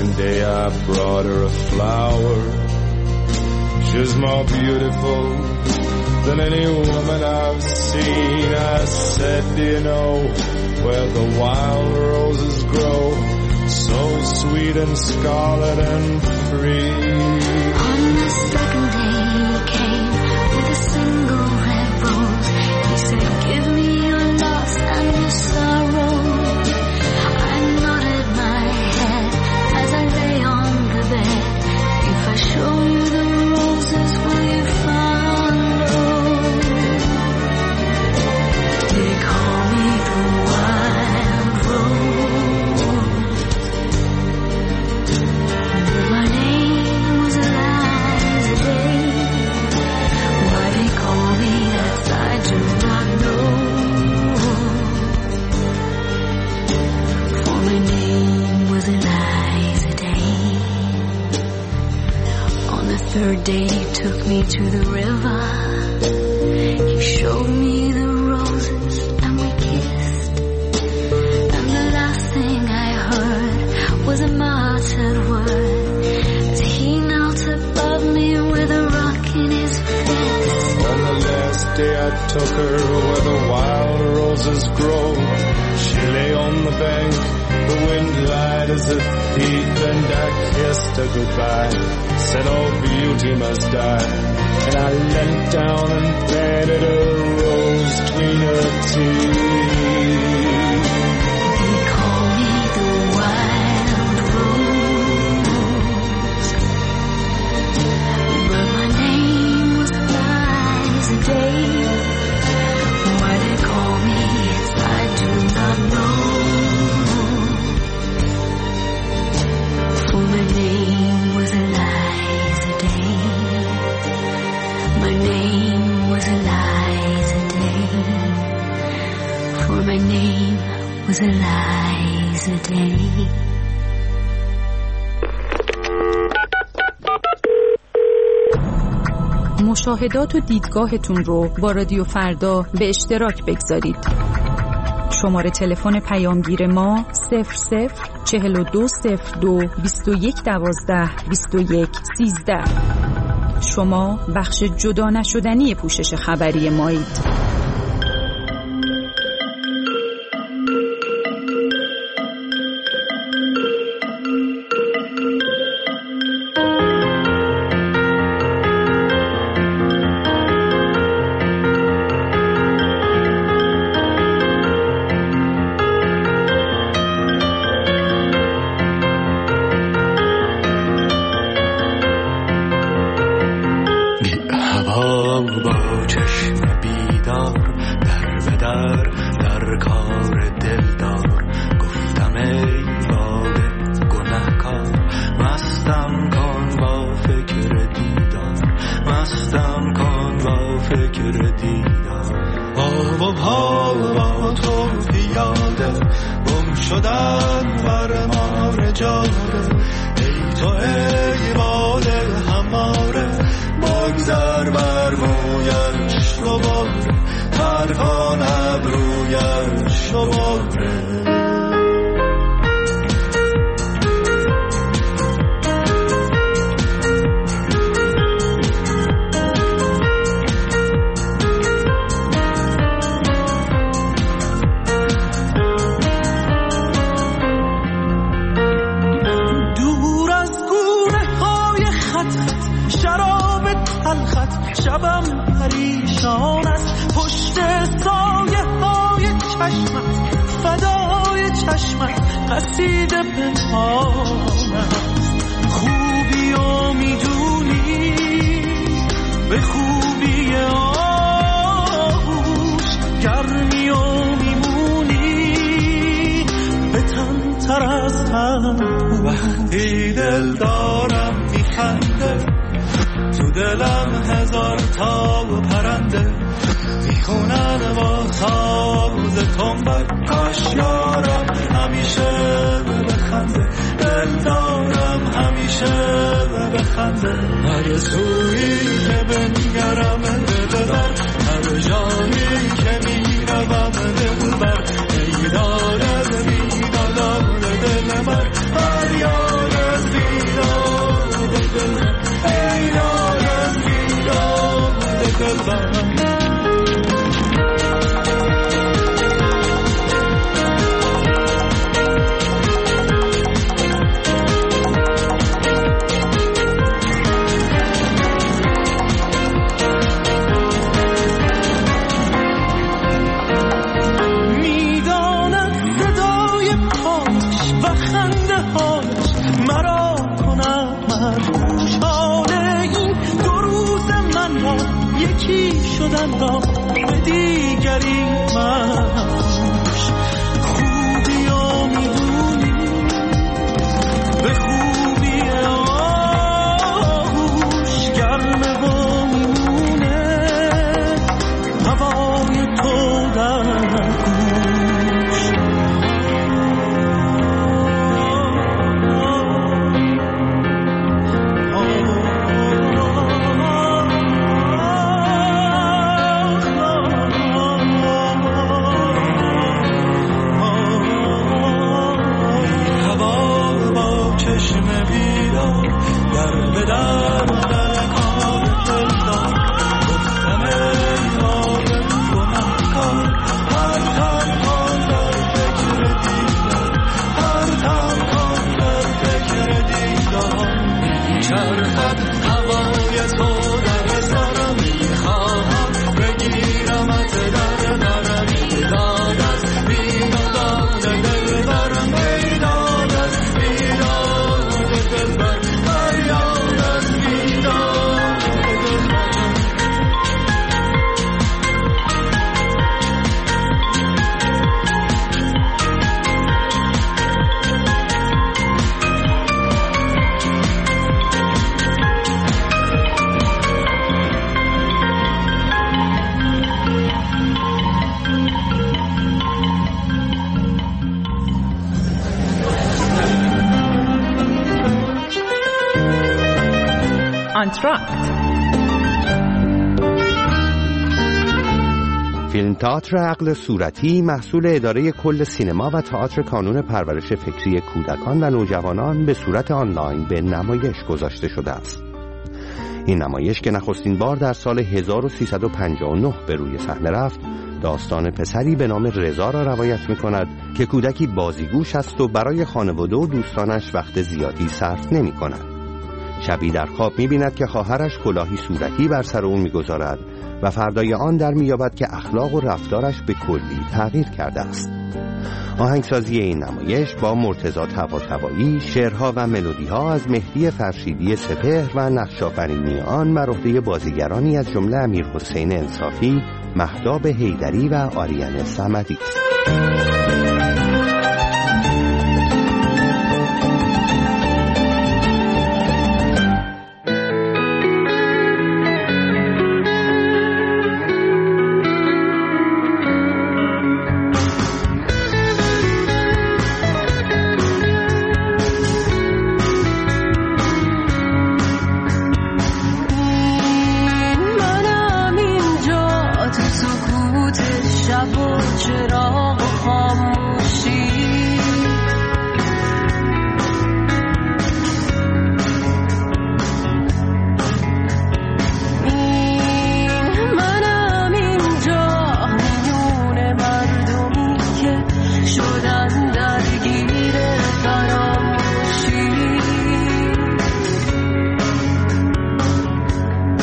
One day I brought her a flower. She was more beautiful than any woman I've seen. I said, do you know where the wild roses grow, so sweet and scarlet and free? On the second day he came with a single red rose. He said, give me your loss and your sorrow. I nodded my head as I lay on the bed. If I show you the roses, will you follow? They call me the wild rose, but my name was Eliza Day. Why they call me that I do not know, for my name was Eliza Day. On the third day he took me to the river. He showed me the roses and we kissed. And the last thing I heard was a muttered word as he knelt above me with a rock in his fist. On the last day I took her where the wild roses grow. She lay on the bank, the wind lied as a thief, and I kissed her goodbye, said all beauty must die. And I leant down and planted a rose between her teeth. They call me the wild rose, but my name was Eliza Day. Why they call me it I do not know, for my name was Eliza Day. My name was Eliza Day, for my name was Eliza Day. مشاهدات و دیدگاهتون رو با رادیو فردا به اشتراک بگذارید. شماره تلفن پیامگیر ما 00420221122113. شما بخش جدا نشدنی پوشش خبری مایید. وقتی دل دارم میخنده تو دلم هزار تا پرنده میخونن با ساز تنبک کاش یارم همیشه بخنده دل دارم همیشه بخنده هر سویی که بنگرم دل بر هر جایی که میروم دل بر ای دارد میدادم دل بر هر یار فیلم تئاتر عقل صورتی محصول اداره کل سینما و تئاتر کانون پرورش فکری کودکان و نوجوانان به صورت آنلاین به نمایش گذاشته شده است. این نمایش که نخستین بار در سال 1359 به روی صحنه رفت، داستان پسری به نام رضا را روایت می‌کند که کودکی بازیگوش است و برای خانواده و دوستانش وقت زیادی صرف نمی‌کند. شبی در خواب می‌بیند که خواهرش کلاهی صورتی بر سر او می‌گذارد و فردای آن در می‌یابد که اخلاق و رفتارش به کلی تغییر کرده است. آهنگسازی این نمایش با مرتضی طباطبایی، شعرها و ملودی‌ها از مهدی فرشیدی سپهر و نقش‌آفرینی آن بر عهده بازیگرانی از جمله امیرحسین انصافی، مهتاب حیدری و آریان صمدی است.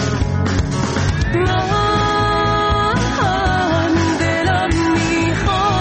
من دلم میخواد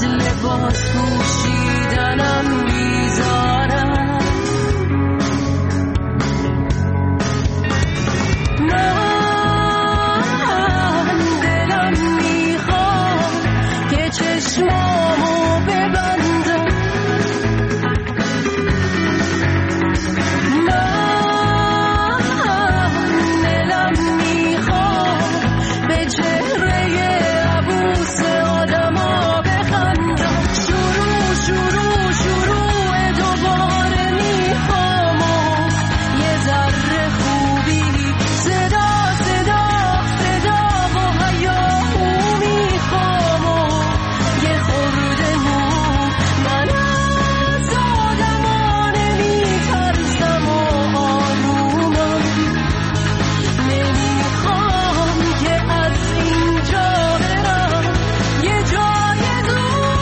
لباس پوشیدنم بیزارم. من دلم میخواد که چشمامو ببندم، من دلم میخواد به چهره عبوس آدما بخندم. شروع دوباره میخوام یه ذره خوبی، صدا و هیاهو میخوام یه خورده نور. من از آدما نمیترسم و آرومم، نمیخوام که از اینجا برم یه جای دور.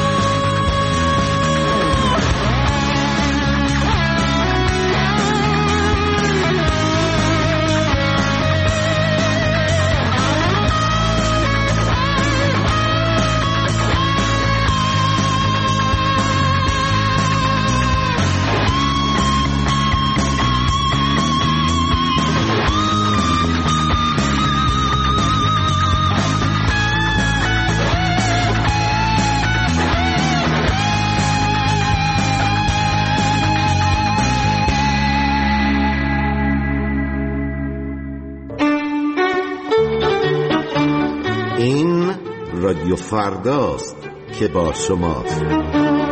این رادیو فرداست که با شماست.